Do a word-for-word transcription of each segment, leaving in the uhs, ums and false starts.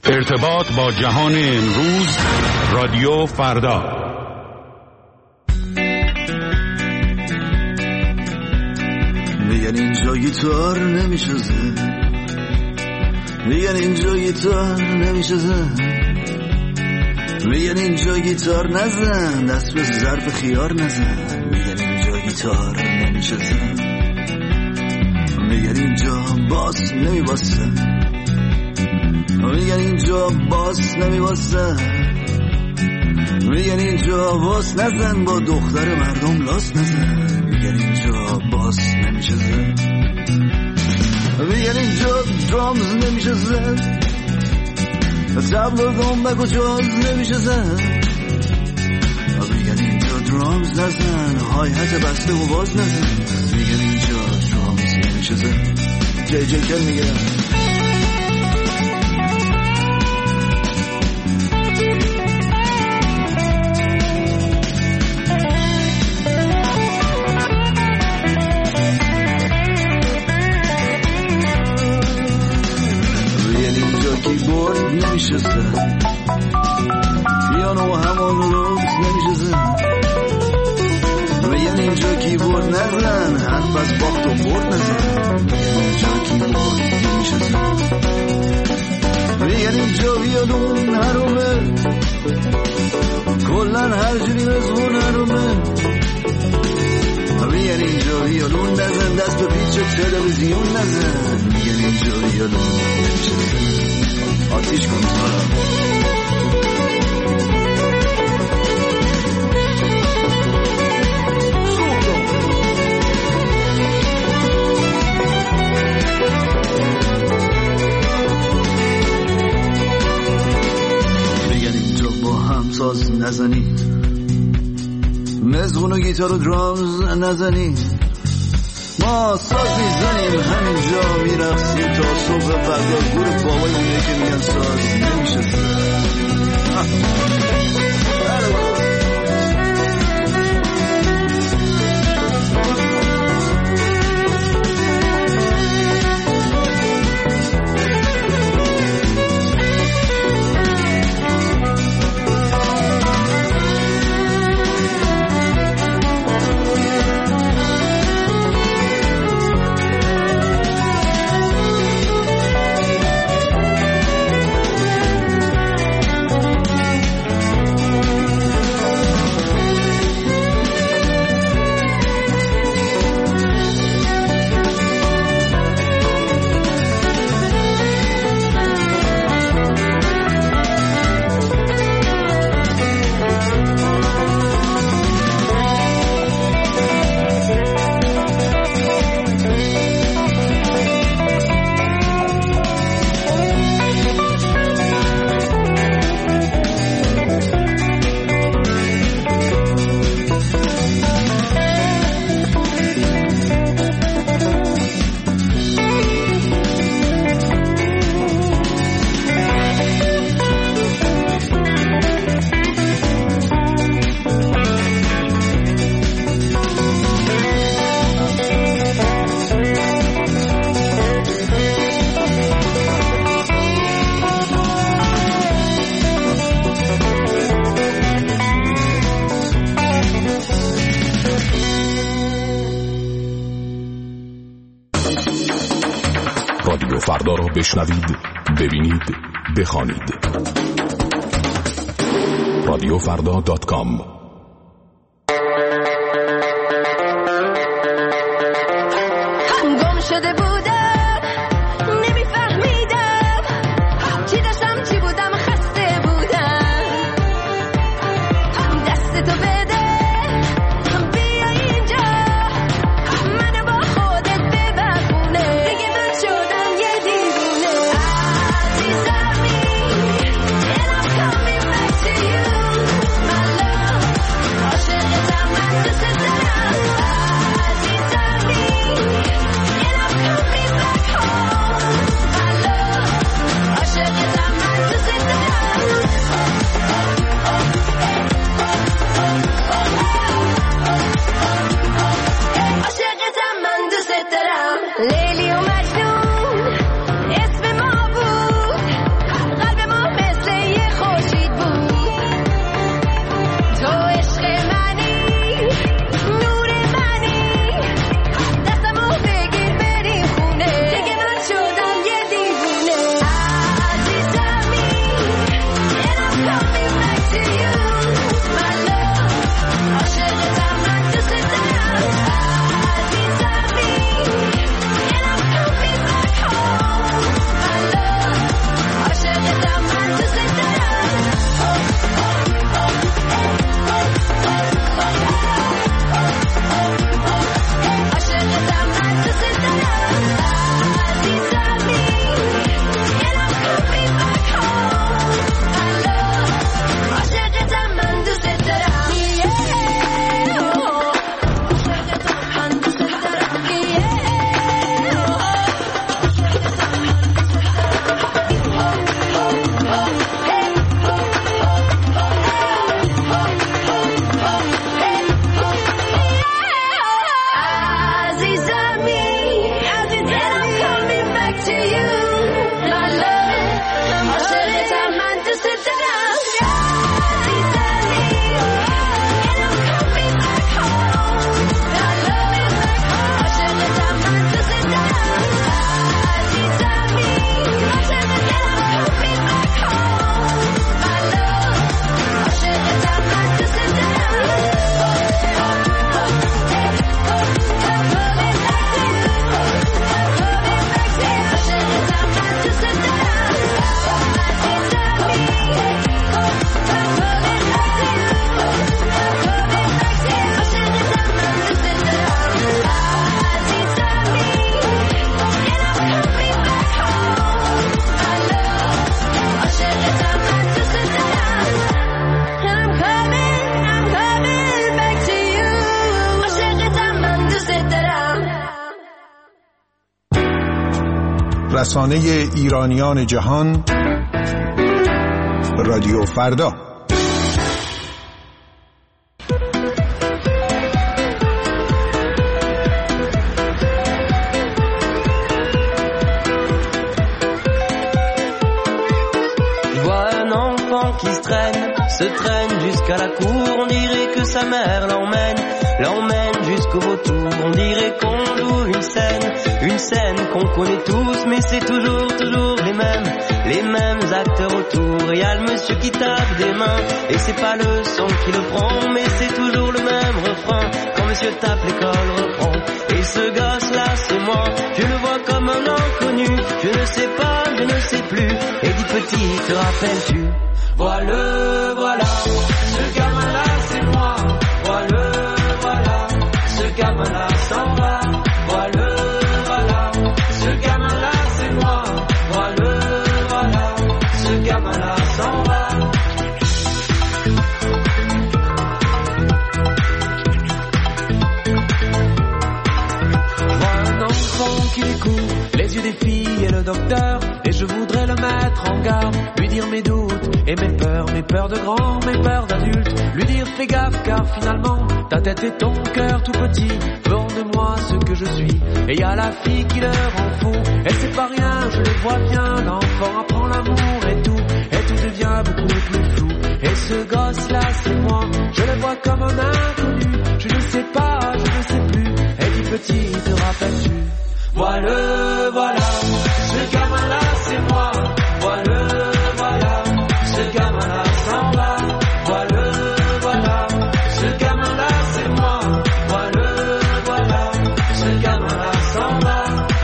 ارتباط با جهان امروز، رادیو فردا. میگن اینجا گیتار نمیشه زن، میگن اینجا گیتار نمیشه زن، میگن اینجا گیتار نزن، دست به ظرف خیار نزن، میگن اینجا گیتار نمیشه زن، میگن اینجا باس نمیباسه، میگن اینجا باس نمیباسه، میگن اینجا باس نزن، با دختر مردم لاس نزن، میگن اینجا باس نمیشه زن، میگن اینجا درامز نمیشه زن، تبل و دنبک و جاز نمیشه زن، میگن اینجا درامز نزن، های حت بسته و باز نزن، میگن اینجا درامز نمیشه زن. جی جی کل میگن کیبورد نمیشه زن، پیانو همون روز نمیشه زن، میگن اینجا کیبورد نزن، حرف از باخت و برد نزن، میگن اینجا کیبورد نمیشه زن، میگن اینجا ویولون حرومه، کلن هر جوری مزمون حرومه، میگن اینجا ویولون نزن، دست به پیچ تلویزیون نزن، میگن اینجا ویولون نمیشه زن. آتیش کن میگن اینجا با هم ساز نزنی، مزغون و گیتار و درامز نزنی، ما ساز میزنیم همینجا میرقصیم تا صبح فردا، گروه بابای میگه که میگن ساز نمیشه زن. رادیو فردا را بشنوید، ببینید، بخوانید. رادیو فردا دات کام. گم شده بودم، نمیفهمیدم چی داشتم چی بودم، خسته بودم، دست تو بده بیا اینجا، منو با خودت ببرونه، دیگه من شدم یه دیوونه، عزیزمی and I'm coming back to you, my love. رسانه ایرانیان جهان، رادیو فردا. Qui se traîne, se traîne jusqu'à la cour, on dirait que sa mère l'emmène, l'emmène jusqu'au vautour, on dirait qu'on joue une scène, une scène qu'on connaît tous, mais c'est toujours, toujours les mêmes, les mêmes acteurs autour, et y a le monsieur qui tape des mains, et c'est pas le son qui le prend, mais c'est toujours le même refrain, quand monsieur tape l'école reprend, et ce gosse-là c'est moi, je le vois comme un inconnu, je ne sais pas, je ne sais plus, et dis petit, te rappelles-tu? Voilà, voilà, ce gamin-là c'est moi. Voilà, voilà, ce gamin-là s'en va. Voilà, voilà, ce gamin-là c'est moi. Voilà, voilà, ce gamin-là s'en va. Vois un enfant qui découvre les yeux des filles et le docteur, et je voudrais le mettre en garde, lui dire mes doutes et mes peurs, mes peurs de grand, mes peurs d'adulte, lui dire fais gaffe car finalement ta tête et ton cœur tout petit font de moi ce que je suis. Et y a la fille qui leur en fout, et c'est pas rien, je le vois bien, l'enfant apprend l'amour et tout, et tout devient beaucoup plus flou. Et ce gosse là c'est moi, je le vois comme un inconnu, je ne sais pas, je ne sais plus, et dis petit te rappelles-tu? Voilà, voilà, ce gamin là c'est moi. Voilà, voilà, ce gamin-là s'en va. Voilà, voilà, ce gamin-là c'est moi. Voilà, voilà, ce gamin-là s'en va.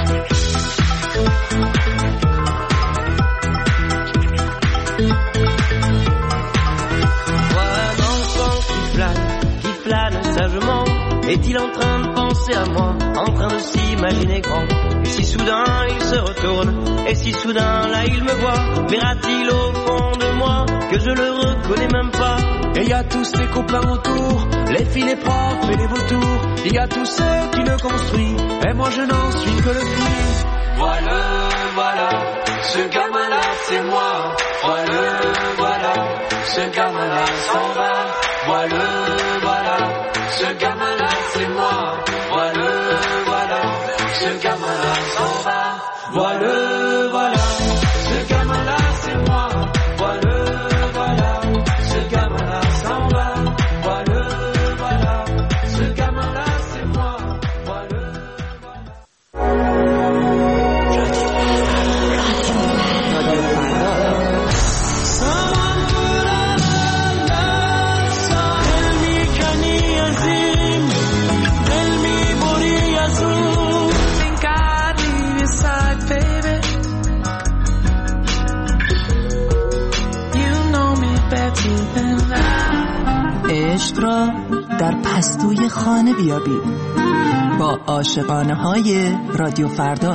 Voilà un enfant qui flâne, qui flâne sagement. Est-il en train de penser à moi, en train de s'imaginer grand? Et si soudain il se retourne, et si soudain là il me voit, verra-t-il au fond de moi que je le reconnais même pas? Et y a tous ses copains autour, les filles, les profs et les vautours, il y a tous ceux qui le construisent, et moi je n'en suis que le fruit. Voilà, voilà, ce gamin-là c'est moi. Voilà, voilà, ce gamin-là s'en va. Voilà, voilà, ce gamin-là c'est moi. Voilà, voilà, ce gamin-là s'en va. Voilà, voilà, ce gamin-là c'est moi. Voilà, voilà, ce gamin-là s'en va. Voilà, voilà, ce gamin-là c'est moi. Voilà, voilà. عشق را در پستوی خانه بیابید با عاشقانه های رادیو فردا.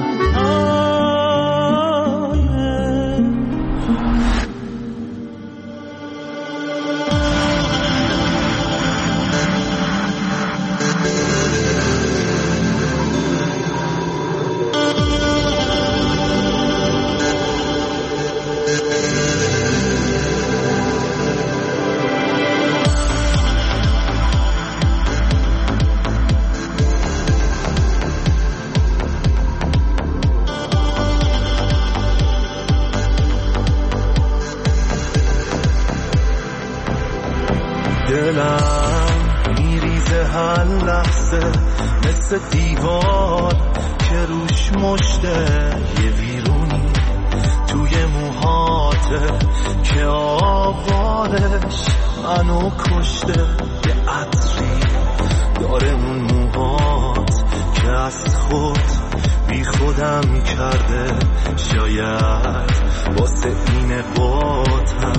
دلم میریزه هر لحظه مثل دیوار که روش مشته یه ویرونی توی موهاته که آوارش منو کشته. یه عطری داره اون موهات که از خود بی خودم کرده. شاید واسه این باتم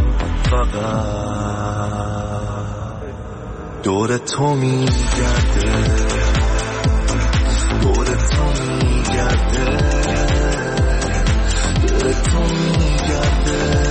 فقط دور تو میگرده، دور تو میگرده، دور تو میگرده.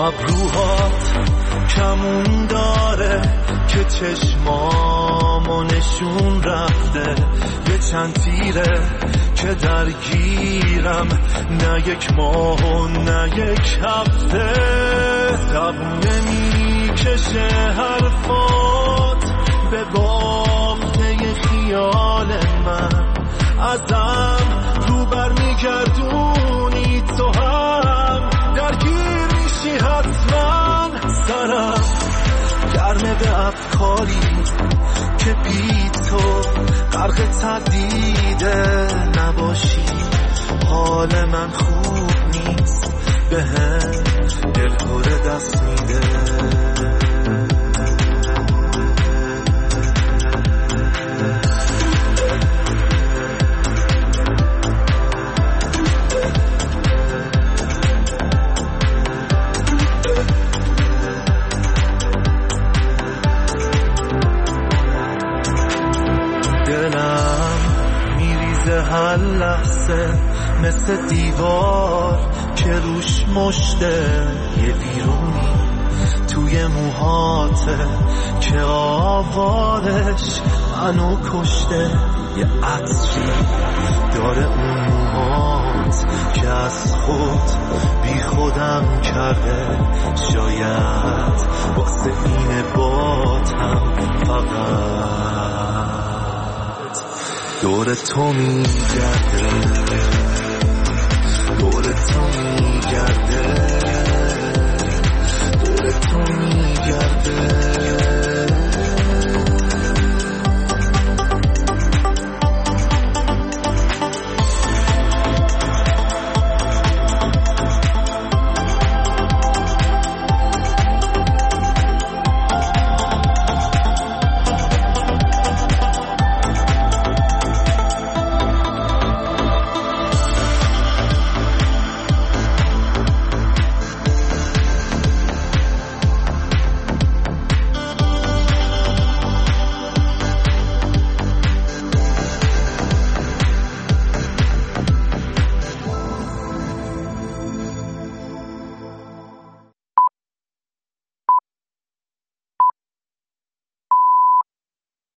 ابروهات کمون داره که چشمامو نشون رفته، یه چند تیره که درگیرم، نه یک ماه و نه یک هفته. دوام نمیکشه حرفات به بافته خیال من، ازم رو بر میگردونی تو هم درگیر میشی حتما. سرم گرمه به افکاری که بی تو غرق تردیده نباشی. حال من خوب نیست، به هم دلهوره دست میده. هر لحظه مثل دیوار که روش مشته، یه بیرونی توی موهاته که آوارش منو کشته. یه عطری داره اون موهات که از خود بی خودم کرده، شاید واسه اینه باتم فقط دور تو میگرده، دور تو میگرده، دور تو میگرده.